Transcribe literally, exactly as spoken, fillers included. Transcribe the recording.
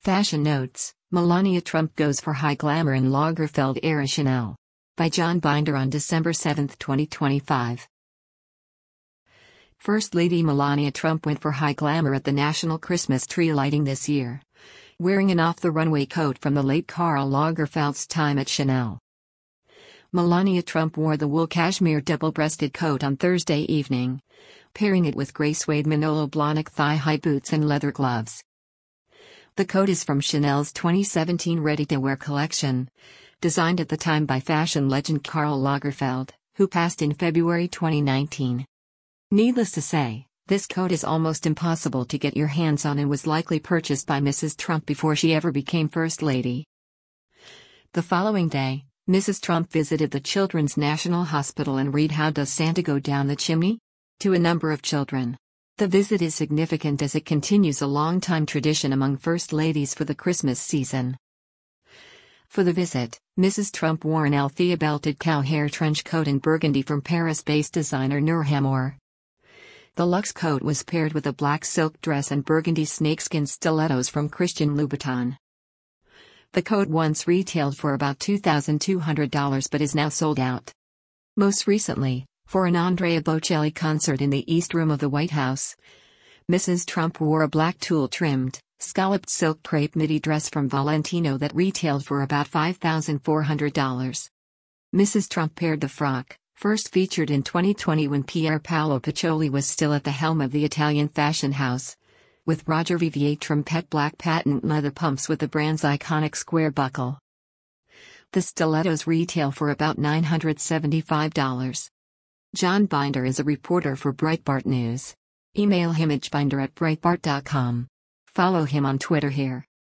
Fashion Notes: Melania Trump goes for high glamour in Lagerfeld-era Chanel. By John Binder on December seventh, twenty twenty-five. First Lady Melania Trump went for high glamour at the national Christmas tree lighting this year, wearing an off-the-runway coat from the late Karl Lagerfeld's time at Chanel. Melania Trump wore the wool cashmere double-breasted coat on Thursday evening, pairing it with gray suede Manolo Blahnik thigh-high boots and leather gloves. The coat is from Chanel's twenty seventeen ready-to-wear collection, designed at the time by fashion legend Karl Lagerfeld, who passed in February twenty nineteen. Needless to say, this coat is almost impossible to get your hands on and was likely purchased by Missus Trump before she ever became First Lady. The following day, Missus Trump visited the Children's National Hospital and read "How Does Santa Go Down the Chimney?" to a number of children. The visit is significant as it continues a long-time tradition among First Ladies for the Christmas season. For the visit, Missus Trump wore an Althea belted cow hair trench coat in burgundy from Paris-based designer Nur Hammour. The luxe coat was paired with a black silk dress and burgundy snakeskin stilettos from Christian Louboutin. The coat once retailed for about two thousand two hundred dollars but is now sold out. Most recently, for an Andrea Bocelli concert in the East Room of the White House, Missus Trump wore a black tulle-trimmed, scalloped silk crepe midi dress from Valentino that retailed for about five thousand four hundred dollars. Missus Trump paired the frock, first featured in twenty twenty when Pier Paolo Pacioli was still at the helm of the Italian fashion house, with Roger Vivier trim-pet black patent leather pumps with the brand's iconic square buckle. The stilettos retail for about nine hundred seventy-five dollars. John Binder is a reporter for Breitbart News. Email him at binder at breitbart dot com. Follow him on Twitter here.